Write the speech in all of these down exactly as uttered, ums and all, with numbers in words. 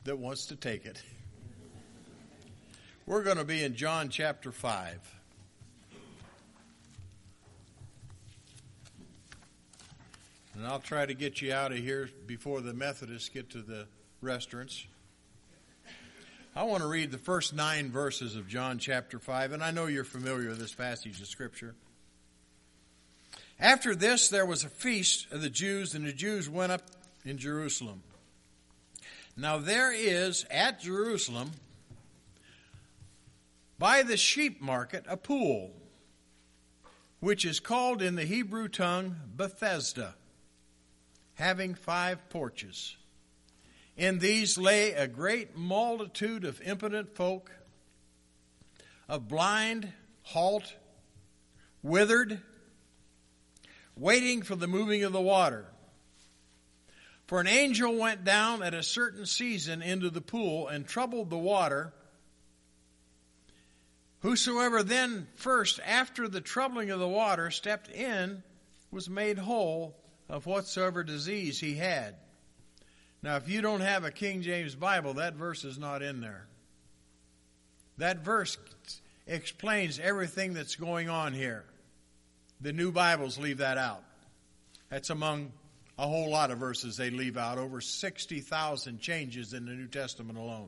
that wants to take it. We're going to be in John chapter five. And I'll try to get you out of here before the Methodists get to the restaurants. I want to read the first nine verses of John chapter five, and I know you're familiar with this passage of Scripture. After this, there was a feast of the Jews, and the Jews went up in Jerusalem. Now there is at Jerusalem, by the sheep market, a pool, which is called in the Hebrew tongue Bethesda, having five porches. In these lay a great multitude of impotent folk, of blind, halt, withered, waiting for the moving of the water. For an angel went down at a certain season into the pool and troubled the water. Whosoever then first, after the troubling of the water, stepped in, was made whole of whatsoever disease he had. Now, if you don't have a King James Bible, that verse is not in there. That verse explains everything that's going on here. The new Bibles leave that out. That's among a whole lot of verses they leave out. Over sixty thousand changes in the New Testament alone.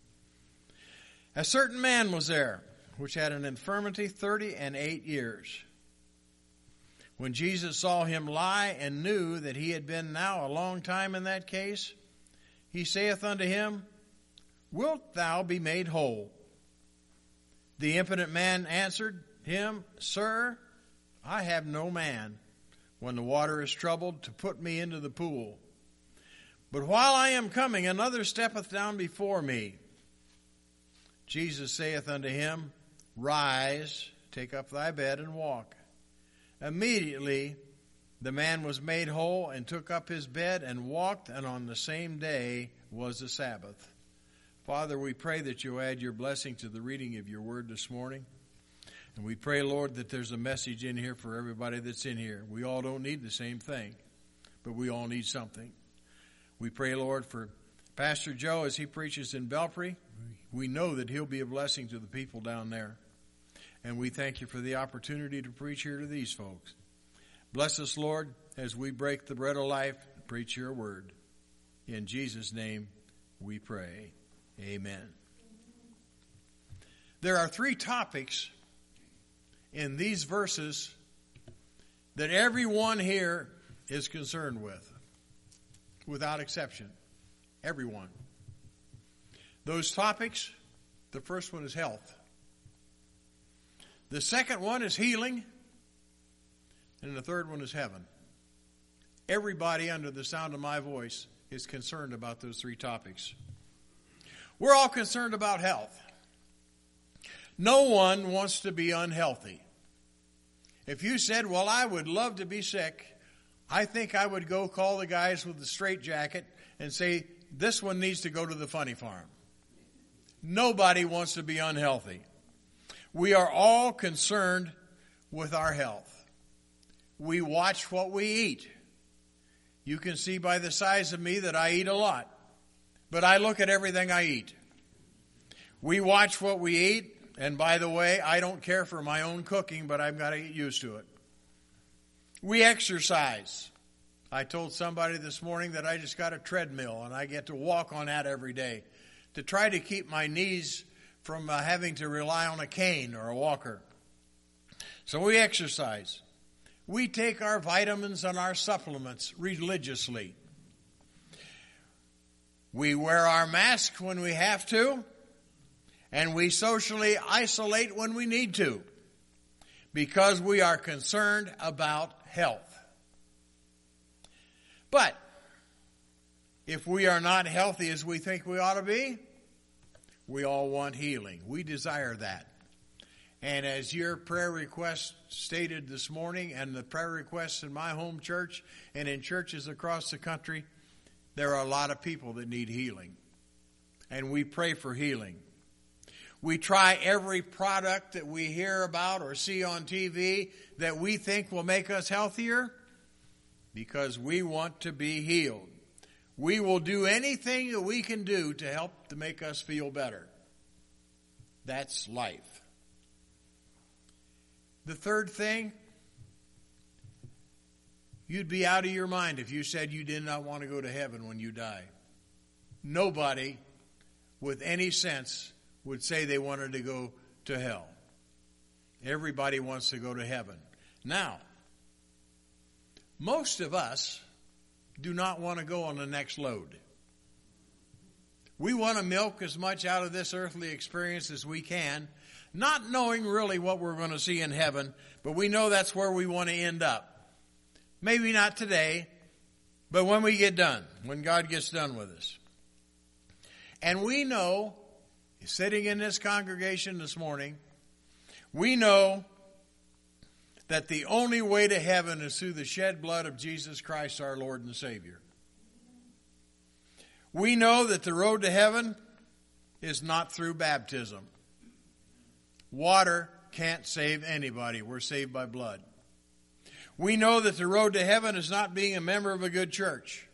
A certain man was there, which had an infirmity thirty and eight years. When Jesus saw him lie and knew that he had been now a long time in that case, he saith unto him, Wilt thou be made whole? The impotent man answered him, Sir, I have no man, when the water is troubled, to put me into the pool. But while I am coming, another steppeth down before me. Jesus saith unto him, Rise, take up thy bed, and walk. Immediately the man was made whole, and took up his bed, and walked, and on the same day was the Sabbath. Father, we pray that you add your blessing to the reading of your word this morning. And we pray, Lord, that there's a message in here for everybody that's in here. We all don't need the same thing, but we all need something. We pray, Lord, for Pastor Joe as he preaches in Belpre. We know that he'll be a blessing to the people down there. And we thank you for the opportunity to preach here to these folks. Bless us, Lord, as we break the bread of life and preach your word. In Jesus' name we pray. Amen. There are three topics in these verses that everyone here is concerned with, without exception. Everyone. Those topics, the first one is health. The second one is healing. And the third one is heaven. Everybody under the sound of my voice is concerned about those three topics. We're all concerned about health. No one wants to be unhealthy. If you said, well, I would love to be sick, I think I would go call the guys with the straitjacket and say, this one needs to go to the funny farm. Nobody wants to be unhealthy. We are all concerned with our health. We watch what we eat. You can see by the size of me that I eat a lot. But I look at everything I eat. We watch what we eat. And by the way, I don't care for my own cooking, but I've got to get used to it. We exercise. I told somebody this morning that I just got a treadmill and I get to walk on that every day to try to keep my knees from uh, having to rely on a cane or a walker. So we exercise. We take our vitamins and our supplements religiously. We wear our mask when we have to, and we socially isolate when we need to, because we are concerned about health. But if we are not healthy as we think we ought to be, we all want healing. We desire that. And as your prayer request stated this morning, and the prayer requests in my home church and in churches across the country, there are a lot of people that need healing. And we pray for healing. We try every product that we hear about or see on T V that we think will make us healthier because we want to be healed. We will do anything that we can do to help to make us feel better. That's life. The third thing, you'd be out of your mind if you said you did not want to go to heaven when you die. Nobody with any sense would say they wanted to go to hell. Everybody wants to go to heaven. Now, most of us do not want to go on the next load. We want to milk as much out of this earthly experience as we can, not knowing really what we're going to see in heaven, but we know that's where we want to end up. Maybe not today, but when we get done, when God gets done with us. And we know, sitting in this congregation this morning, we know that the only way to heaven is through the shed blood of Jesus Christ, our Lord and Savior. We know that the road to heaven is not through baptism. Water can't save anybody. We're saved by blood. We know that the road to heaven is not being a member of a good church.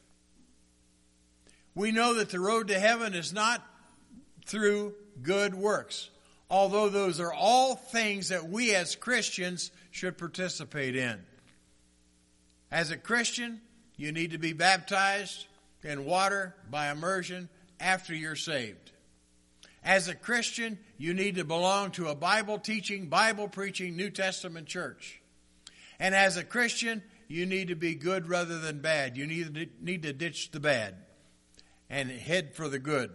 We know that the road to heaven is not through good works, although those are all things that we as Christians should participate in. As a Christian, you need to be baptized in water by immersion after you're saved. As a Christian, you need to belong to a Bible-teaching, Bible-preaching New Testament church. And as a Christian, you need to be good rather than bad. You need to, need to ditch the bad and head for the good.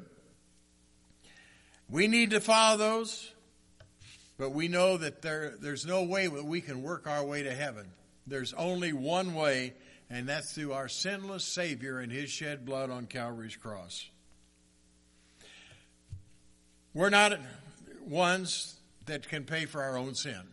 We need to follow those, but we know that there, there's no way that we can work our way to heaven. There's only one way, and that's through our sinless Savior and His shed blood on Calvary's cross. We're not ones that can pay for our own sin.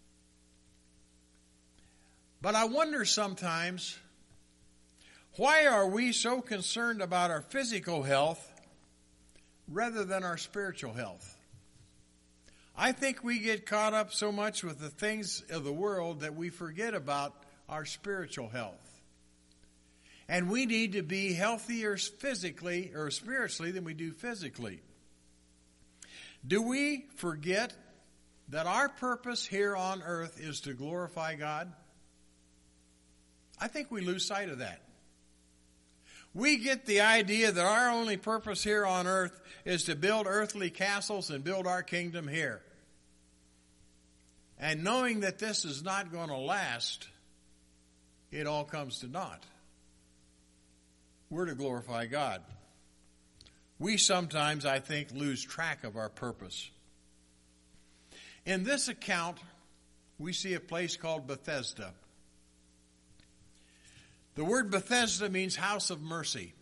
But I wonder sometimes, why are we so concerned about our physical health rather than our spiritual health? I think we get caught up so much with the things of the world that we forget about our spiritual health. And we need to be healthier physically or spiritually than we do physically. Do we forget that our purpose here on earth is to glorify God? I think we lose sight of that. We get the idea that our only purpose here on earth is to build earthly castles and build our kingdom here. And knowing that this is not going to last, it all comes to naught. We're to glorify God. We sometimes, I think, lose track of our purpose. In this account, we see a place called Bethesda. The word Bethesda means house of mercy.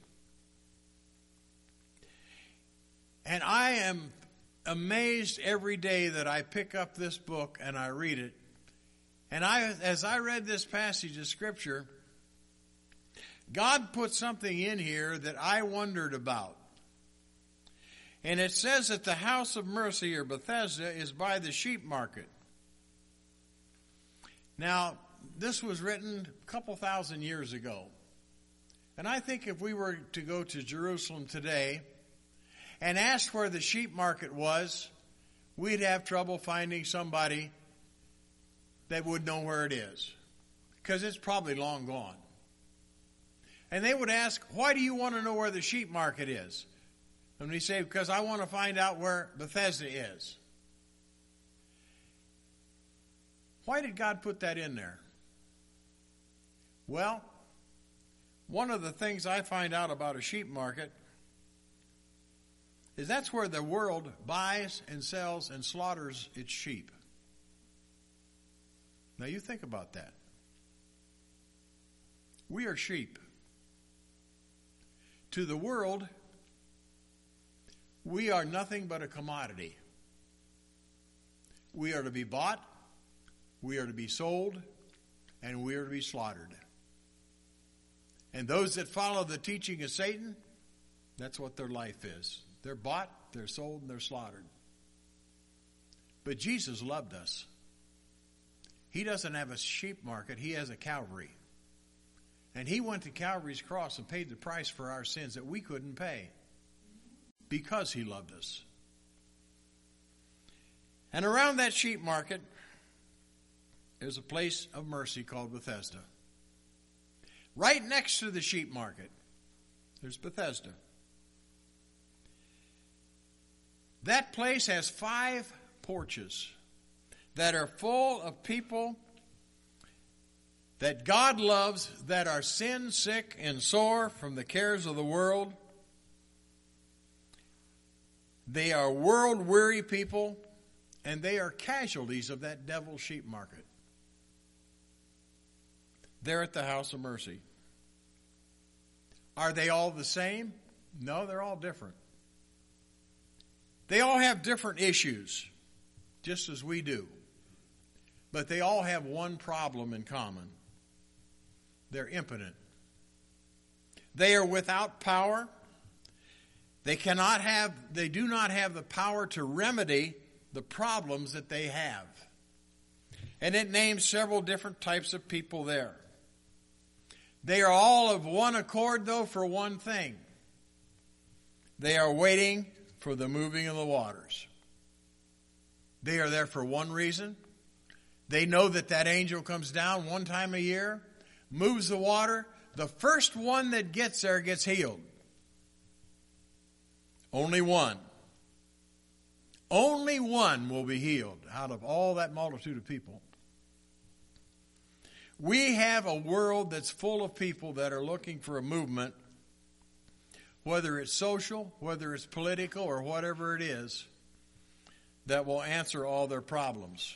And I am amazed every day that I pick up this book and I read it. And I, as I read this passage of Scripture, God put something in here that I wondered about. And it says that the house of mercy, or Bethesda, is by the sheep market. Now, this was written a couple thousand years ago. And I think if we were to go to Jerusalem today and ask where the sheep market was, we'd have trouble finding somebody that would know where it is, because it's probably long gone. And they would ask, why do you want to know where the sheep market is? And we say, because I want to find out where Bethesda is. Why did God put that in there? Well, one of the things I find out about a sheep market is that's where the world buys and sells and slaughters its sheep. Now you think about that. We are sheep. To the world, we are nothing but a commodity. We are to be bought, we are to be sold, and we are to be slaughtered. And those that follow the teaching of Satan, that's what their life is. They're bought, they're sold, and they're slaughtered. But Jesus loved us. He doesn't have a sheep market, He has a Calvary. And he went to Calvary's cross and paid the price for our sins that we couldn't pay because he loved us. And around that sheep market, there's a place of mercy called Bethesda. Right next to the sheep market, there's Bethesda. That place has five porches that are full of people that God loves, that are sin sick and sore from the cares of the world. They are world weary people, and they are casualties of that devil's sheep market. They're at the house of mercy. Are they all the same? No, they're all different. They all have different issues, just as we do. But they all have one problem in common. They're impotent. They are without power. They cannot have, they do not have the power to remedy the problems that they have. And it names several different types of people there. They are all of one accord, though, for one thing. They are waiting for the moving of the waters. They are there for one reason. They know that that angel comes down one time a year, moves the water. The first one that gets there gets healed. Only one. Only one will be healed out of all that multitude of people. We have a world that's full of people that are looking for a movement, whether it's social, whether it's political, or whatever it is, that will answer all their problems.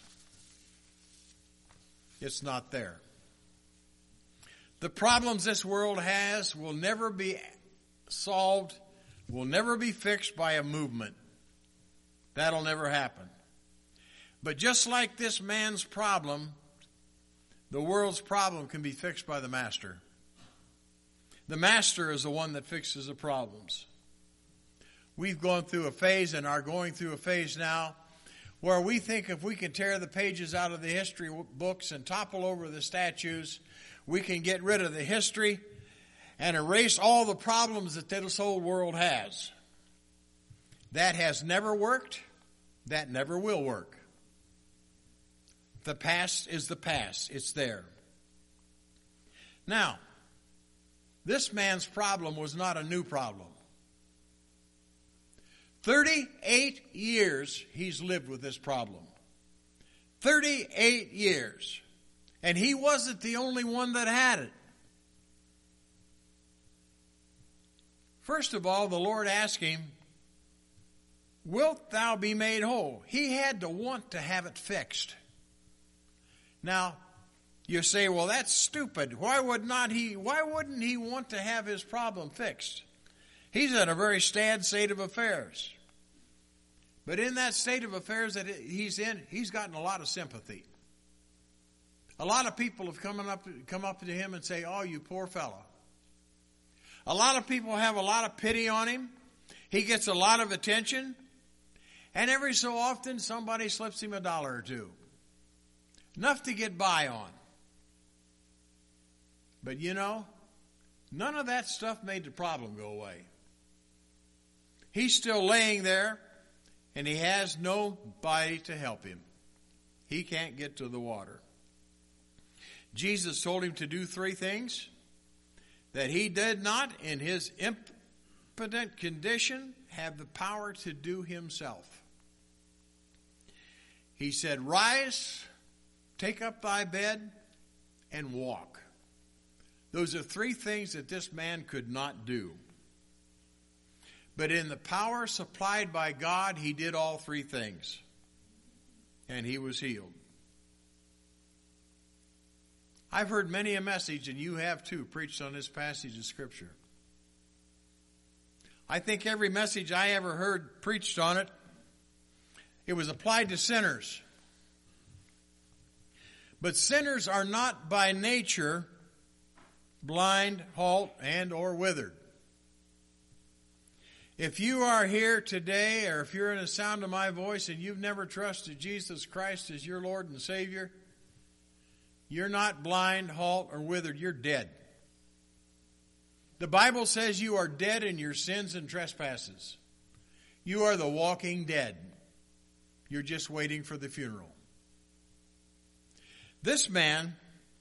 It's not there. The problems this world has will never be solved, will never be fixed by a movement. That'll never happen. But just like this man's problem, the world's problem can be fixed by the master. The master is the one that fixes the problems. We've gone through a phase and are going through a phase now where we think if we can tear the pages out of the history books and topple over the statues, we can get rid of the history and erase all the problems that this whole world has. That has never worked. That never will work. The past is the past. It's there. Now, this man's problem was not a new problem. thirty-eight years he's lived with this problem. thirty-eight years. And he wasn't the only one that had it. First of all, the Lord asked him, "Wilt thou be made whole?" He had to want to have it fixed. Now, you say, well, that's stupid. Why would not he, why wouldn't he want to have his problem fixed? He's in a very sad state of affairs. But in that state of affairs that he's in, he's gotten a lot of sympathy. A lot of people have come up, come up to him and say, "Oh, you poor fellow." A lot of people have a lot of pity on him. He gets a lot of attention. And every so often, somebody slips him a dollar or two. Enough to get by on. But you know, none of that stuff made the problem go away. He's still laying there, and he has nobody to help him. He can't get to the water. Jesus told him to do three things that he did not, in his impotent condition, have the power to do himself. He said, "Rise, take up thy bed, and walk." Those are three things that this man could not do. But in the power supplied by God, he did all three things. And he was healed. I've heard many a message, and you have too, preached on this passage of Scripture. I think every message I ever heard preached on it, it was applied to sinners. But sinners are not by nature blind, halt, and or withered. If you are here today, or if you're in the sound of my voice and you've never trusted Jesus Christ as your Lord and Savior, you're not blind, halt, or withered. You're dead. The Bible says you are dead in your sins and trespasses. You are the walking dead. You're just waiting for the funeral. This man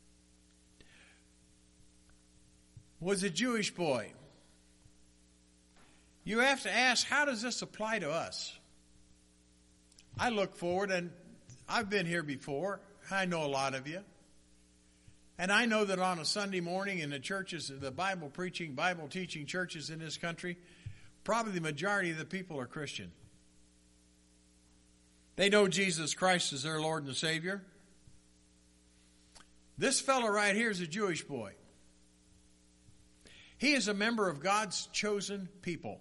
was a Jewish boy. You have to ask, how does this apply to us? I look forward, and I've been here before. I know a lot of you. And I know that on a Sunday morning in the churches, the Bible preaching, Bible teaching churches in this country, probably the majority of the people are Christian. They know Jesus Christ as their Lord and Savior. This fellow right here is a Jewish boy. He is a member of God's chosen people.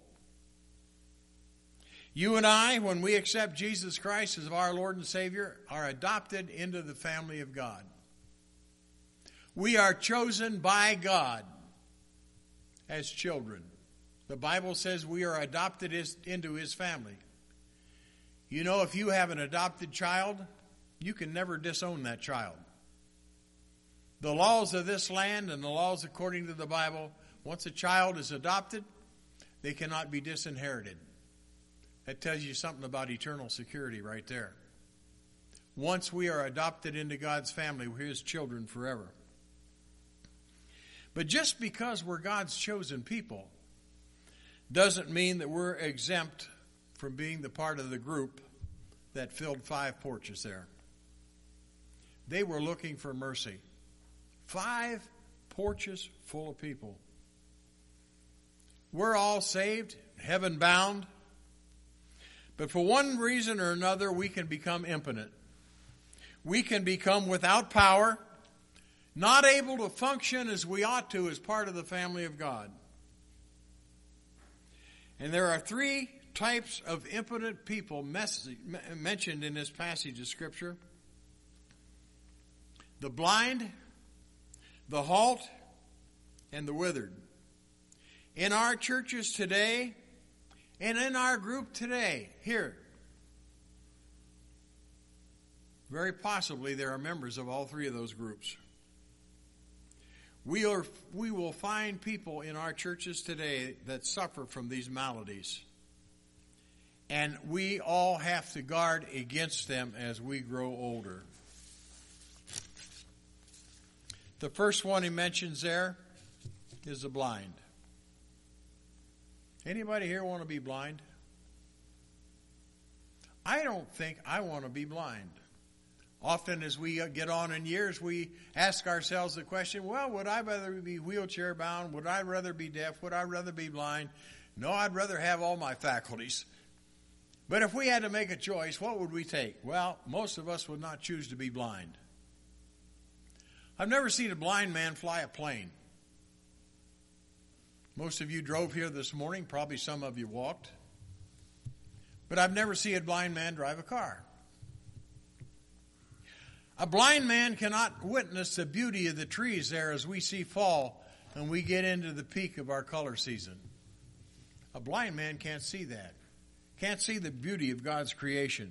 You and I, when we accept Jesus Christ as our Lord and Savior, are adopted into the family of God. We are chosen by God as children. The Bible says we are adopted into His family. You know, if you have an adopted child, you can never disown that child. The laws of this land and the laws according to the Bible, once a child is adopted, they cannot be disinherited. That tells you something about eternal security right there. Once we are adopted into God's family, we're His children forever. But just because we're God's chosen people doesn't mean that we're exempt from being the part of the group that filled five porches there. They were looking for mercy. Five porches full of people. We're all saved, heaven bound. But for one reason or another, we can become impotent. We can become without power, not able to function as we ought to as part of the family of God. And there are three types of impotent people message, mentioned in this passage of Scripture. The blind, the halt, and the withered. In our churches today, and in our group today, here, very possibly there are members of all three of those groups. We are, we will find people in our churches today that suffer from these maladies. And we all have to guard against them as we grow older. The first one he mentions there is the blind. Anybody here want to be blind? I don't think I want to be blind. Often as we get on in years, we ask ourselves the question, well, would I rather be wheelchair bound? Would I rather be deaf? Would I rather be blind? No, I'd rather have all my faculties. But if we had to make a choice, what would we take? Well, most of us would not choose to be blind. I've never seen a blind man fly a plane. Most of you drove here this morning. Probably some of you walked. But I've never seen a blind man drive a car. A blind man cannot witness the beauty of the trees there as we see fall and we get into the peak of our color season. A blind man can't see that. Can't see the beauty of God's creation.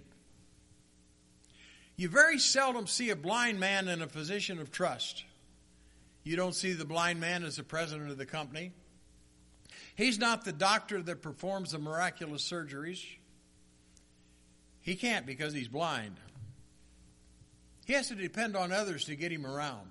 You very seldom see a blind man in a position of trust. You don't see the blind man as the president of the company. He's not the doctor that performs the miraculous surgeries. He can't because he's blind. He has to depend on others to get him around.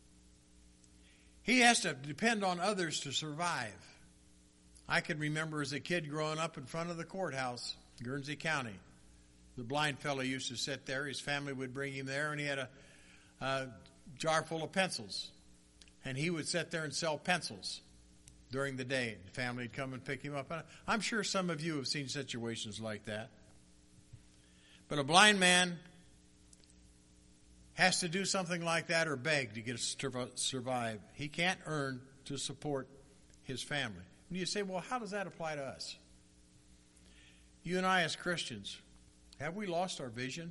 He has to depend on others to survive. I can remember as a kid growing up in front of the courthouse, Guernsey County. The blind fellow used to sit there. His family would bring him there, and he had a, a jar full of pencils. And he would sit there and sell pencils during the day. The family would come and pick him up. I'm sure some of you have seen situations like that. But a blind man has to do something like that or beg to get to survive. He can't earn to support his family. And you say, well, how does that apply to us? You and I as Christians, have we lost our vision?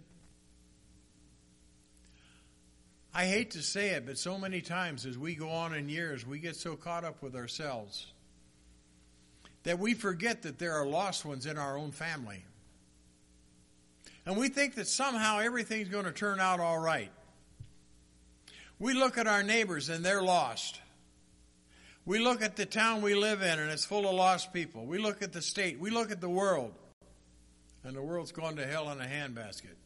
I hate to say it, but so many times as we go on in years, we get so caught up with ourselves that we forget that there are lost ones in our own family. And we think that somehow everything's going to turn out all right. We look at our neighbors and they're lost. We look at the town we live in, and it's full of lost people. We look at the state. We look at the world, and the world's gone to hell in a handbasket.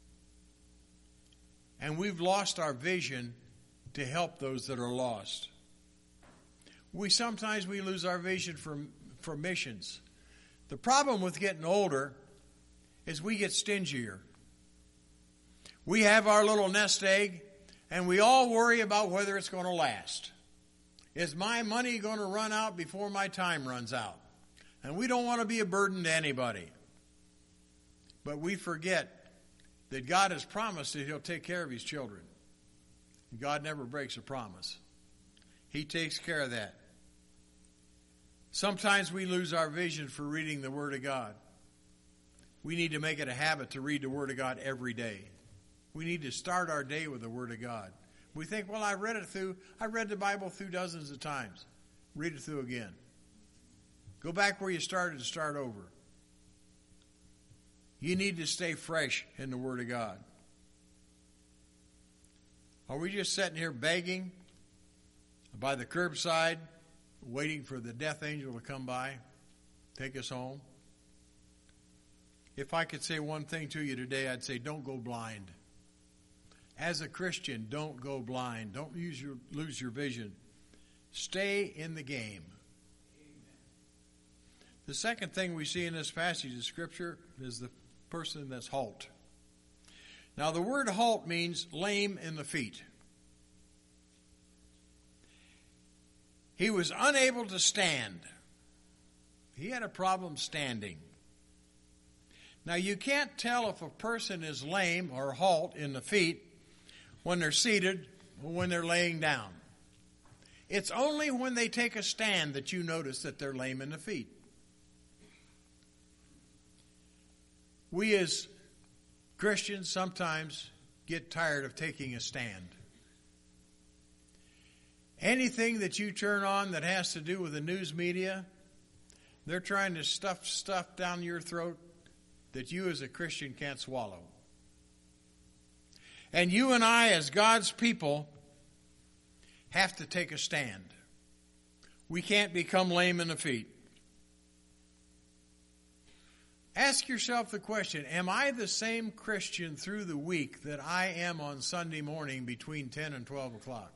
And we've lost our vision to help those that are lost. We sometimes we lose our vision for, for missions. The problem with getting older is we get stingier. We have our little nest egg, and we all worry about whether it's going to last. Is my money going to run out before my time runs out? And we don't want to be a burden to anybody. But we forget that God has promised that He'll take care of His children. God never breaks a promise. He takes care of that. Sometimes we lose our vision for reading the Word of God. We need to make it a habit to read the Word of God every day. We need to start our day with the Word of God. We think, well, I read it through. I read the Bible through dozens of times. Read it through again. Go back where you started and start over. You need to stay fresh in the Word of God. Are we just sitting here begging by the curbside, waiting for the death angel to come by, take us home? If I could say one thing to you today, I'd say don't go blind. As a Christian, don't go blind. Don't use your, lose your vision. Stay in the game. The second thing we see in this passage of Scripture is the person that's halt. Now, the word halt means lame in the feet. He was unable to stand. He had a problem standing. Now, you can't tell if a person is lame or halt in the feet when they're seated or when they're laying down. It's only when they take a stand that you notice that they're lame in the feet. We as Christians sometimes get tired of taking a stand. Anything that you turn on that has to do with the news media, they're trying to stuff stuff down your throat that you as a Christian can't swallow. And you and I as God's people have to take a stand. We can't become lame in the feet. Ask yourself the question, am I the same Christian through the week that I am on Sunday morning between ten and twelve o'clock?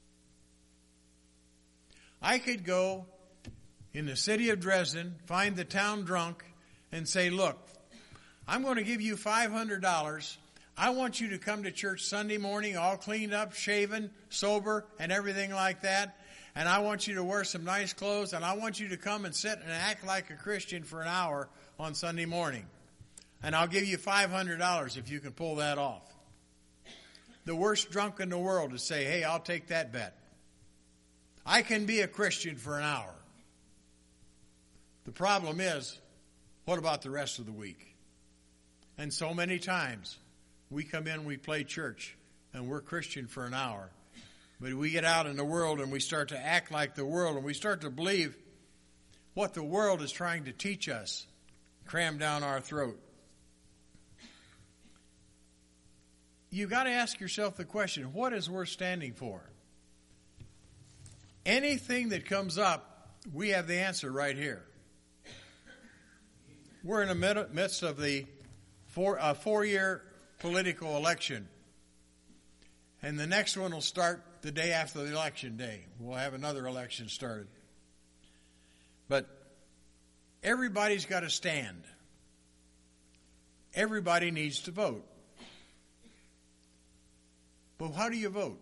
I could go in the city of Dresden, find the town drunk, and say, look, I'm going to give you five hundred dollars. I want you to come to church Sunday morning all cleaned up, shaven, sober, and everything like that. And I want you to wear some nice clothes, and I want you to come and sit and act like a Christian for an hour on Sunday morning. And I'll give you five hundred dollars if you can pull that off. The worst drunk in the world to say, hey, I'll take that bet. I can be a Christian for an hour. The problem is, what about the rest of the week? And so many times, we come in, we play church, and we're Christian for an hour. But we get out in the world and we start to act like the world, and we start to believe what the world is trying to teach us, cram down our throat. You've got to ask yourself the question, what is worth standing for? Anything that comes up, we have the answer right here. We're in the midst of the four, uh, four-year political election. And the next one will start the day after the election day. We'll have another election started. But everybody's got to stand. Everybody needs to vote. But how do you vote?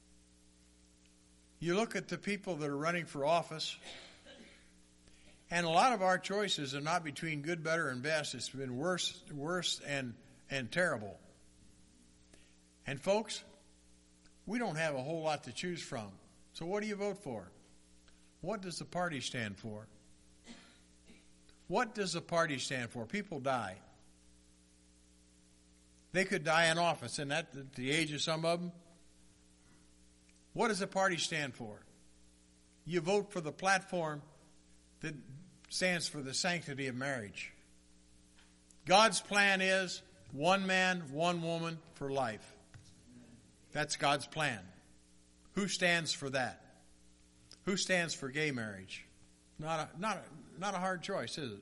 You look at the people that are running for office, and a lot of our choices are not between good, better, and best. It's been worse, worse, and, and terrible. And folks, we don't have a whole lot to choose from. So what do you vote for? What does the party stand for? What does the party stand for? People die. They could die in office, and at the age of some of them. What does the party stand for? You vote for the platform that stands for the sanctity of marriage. God's plan is one man, one woman for life. That's God's plan. Who stands for that? Who stands for gay marriage? Not a, not a, not a hard choice, is it?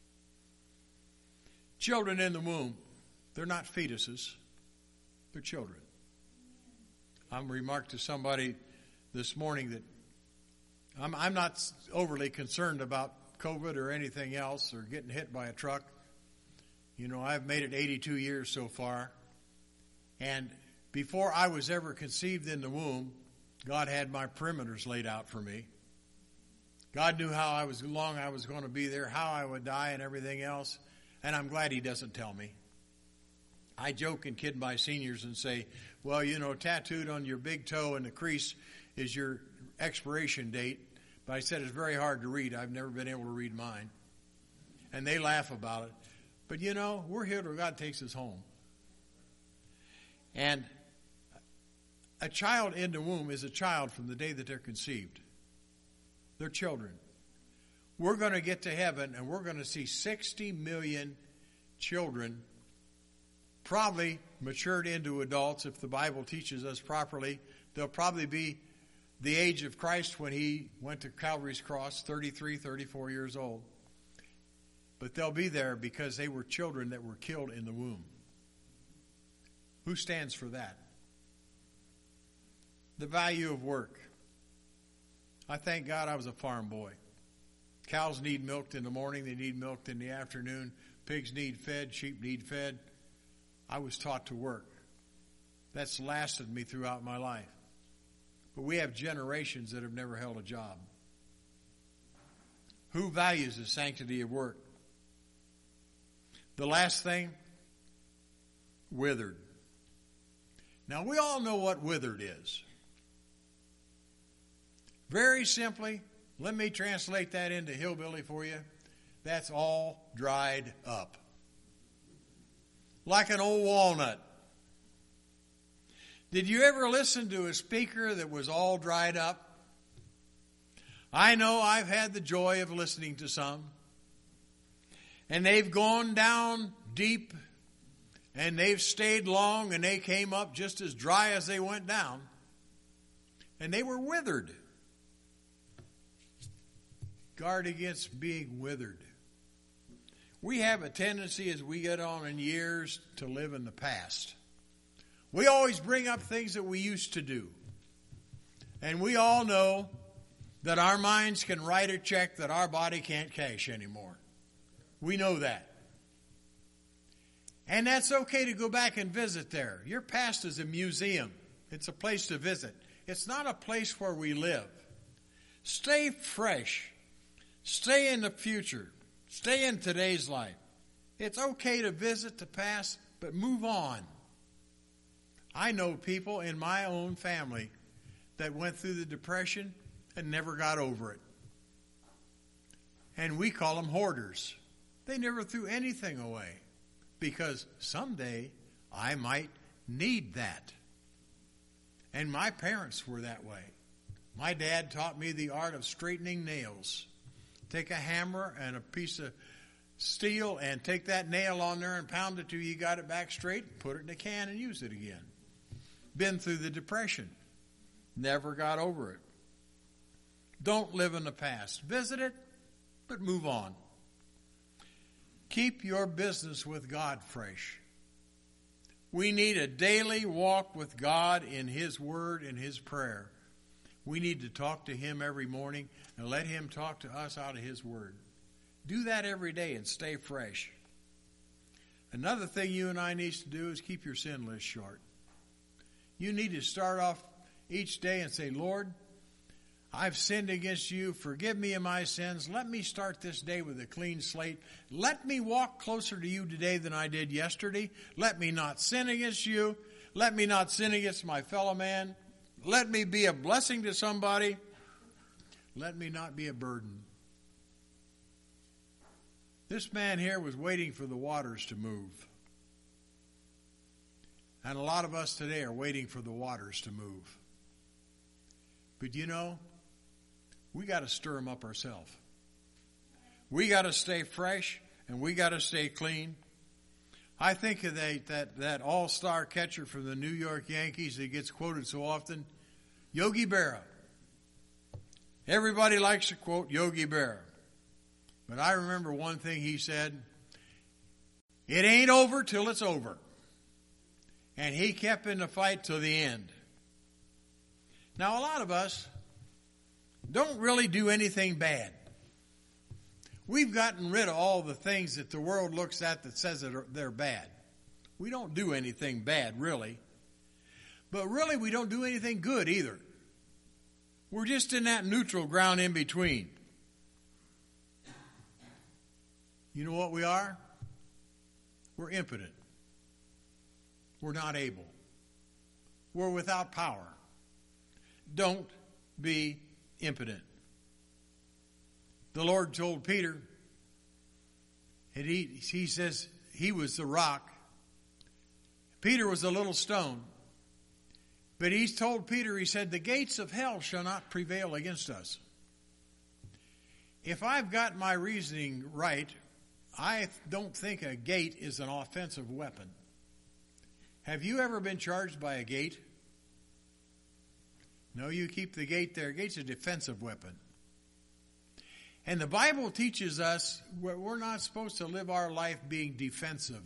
Children in the womb, they're not fetuses. They're children. I remarked to somebody this morning that I'm, I'm not overly concerned about COVID or anything else or getting hit by a truck. You know, I've made it eighty-two years so far. And before I was ever conceived in the womb, God had my perimeters laid out for me. God knew how I was long I was going to be there, how I would die and everything else. And I'm glad he doesn't tell me. I joke and kid my seniors and say, well, you know, tattooed on your big toe in the crease is your expiration date. But I said it's very hard to read. I've never been able to read mine. And they laugh about it. But, you know, we're here till God takes us home. And a child in the womb is a child from the day that they're conceived. They're children. We're going to get to heaven and we're going to see sixty million children probably matured into adults if the Bible teaches us properly. They'll probably be the age of Christ when he went to Calvary's cross, thirty-three, thirty-four years old. But they'll be there because they were children that were killed in the womb. Who stands for that? The value of work. I thank God I was a farm boy. Cows need milked in the morning. They need milked in the afternoon. Pigs need fed. Sheep need fed. I was taught to work. That's lasted me throughout my life. But we have generations that have never held a job. Who values the sanctity of work? The last thing, withered. Now, we all know what withered is. Very simply, let me translate that into hillbilly for you. That's all dried up. Like an old walnut. Did you ever listen to a speaker that was all dried up? I know I've had the joy of listening to some. And they've gone down deep, and they've stayed long, and they came up just as dry as they went down. And they were withered. Guard against being withered. We have a tendency as we get on in years to live in the past. We always bring up things that we used to do. And we all know that our minds can write a check that our body can't cash anymore. We know that. And that's okay to go back and visit there. Your past is a museum. It's a place to visit. It's not a place where we live. Stay fresh. Stay in the future. Stay in today's life. It's okay to visit the past, but move on. I know people in my own family that went through the Depression and never got over it. And we call them hoarders. They never threw anything away because someday I might need that. And my parents were that way. My dad taught me the art of straightening nails. Take a hammer and a piece of steel and take that nail on there and pound it till you got it back straight, put it in a can and use it again. Been through the Depression. Never got over it. Don't live in the past. Visit it, but move on. Keep your business with God fresh. We need a daily walk with God in His Word and His prayer. We need to talk to Him every morning and let Him talk to us out of His Word. Do that every day and stay fresh. Another thing you and I need to do is keep your sin list short. You need to start off each day and say, Lord, I've sinned against you. Forgive me of my sins. Let me start this day with a clean slate. Let me walk closer to you today than I did yesterday. Let me not sin against you. Let me not sin against my fellow man. Let me be a blessing to somebody. Let me not be a burden. This man here was waiting for the waters to move. And a lot of us today are waiting for the waters to move. But you know, we got to stir them up ourselves. We got to stay fresh and we got to stay clean. I think of that, that, that all-star catcher for the New York Yankees that gets quoted so often, Yogi Berra. Everybody likes to quote Yogi Berra. But I remember one thing he said, it ain't over till it's over. And he kept in the fight till the end. Now, a lot of us don't really do anything bad. We've gotten rid of all the things that the world looks at that says that they're bad. We don't do anything bad, really. But really, we don't do anything good either. We're just in that neutral ground in between. You know what we are? We're impotent. We're not able. We're without power. Don't be impotent. The Lord told Peter, and he, he says he was the rock. Peter was a little stone. But he's told Peter, he said, the gates of hell shall not prevail against us. If I've got my reasoning right, I don't think a gate is an offensive weapon. Have you ever been charged by a gate? No, you keep the gate there. A gate's a defensive weapon. And the Bible teaches us we're not supposed to live our life being defensive.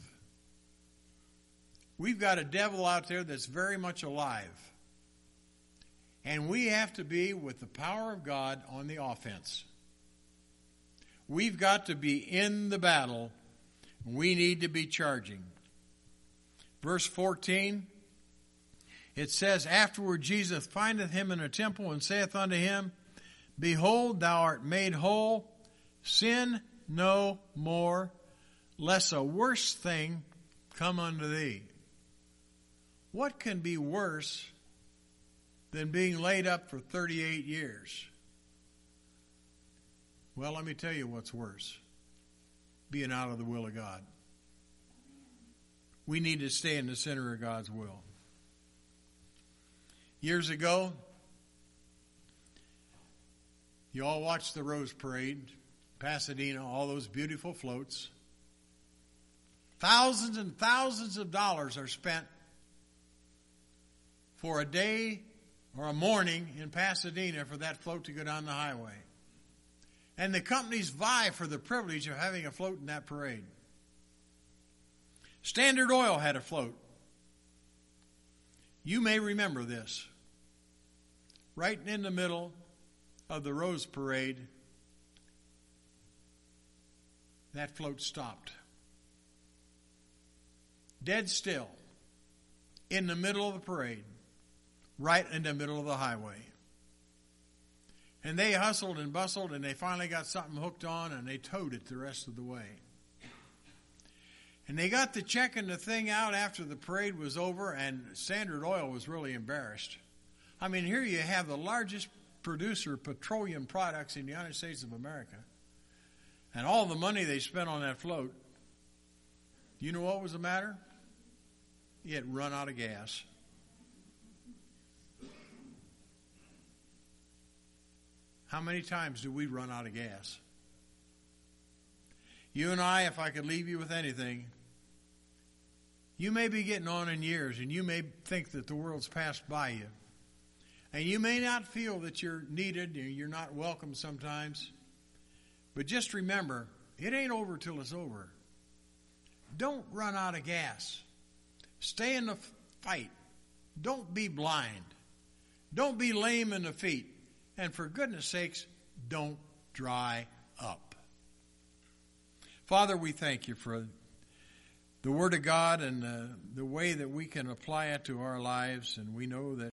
We've got a devil out there that's very much alive. And we have to be, with the power of God, on the offense. We've got to be in the battle. We need to be charging. Verse fourteen, it says, afterward Jesus findeth him in a temple and saith unto him, behold, thou art made whole. Sin no more, lest a worse thing come unto thee. What can be worse than being laid up for thirty-eight years? Well, let me tell you what's worse. Being out of the will of God. We need to stay in the center of God's will. Years ago, you all watched the Rose Parade, Pasadena, all those beautiful floats. Thousands and thousands of dollars are spent for a day or a morning in Pasadena for that float to go down the highway. And the companies vie for the privilege of having a float in that parade. Standard Oil had a float. You may remember this. Right in the middle of the Rose Parade, that float stopped. Dead still. In the middle of the parade. Right in the middle of the highway. And they hustled and bustled, and they finally got something hooked on, and they towed it the rest of the way. And they got to checking the thing out after the parade was over, and Standard Oil was really embarrassed. I mean, here you have the largest producer of petroleum products in the United States of America, and all the money they spent on that float. You know what was the matter? It had run out of gas. How many times do we run out of gas? You and I, if I could leave you with anything, you may be getting on in years, and you may think that the world's passed by you. And you may not feel that you're needed, you're not welcome sometimes. But just remember, it ain't over till it's over. Don't run out of gas. Stay in the fight. Don't be blind. Don't be lame in the feet. And for goodness sakes, don't dry up. Father, we thank you for the Word of God and uh, the way that we can apply it to our lives. And we know that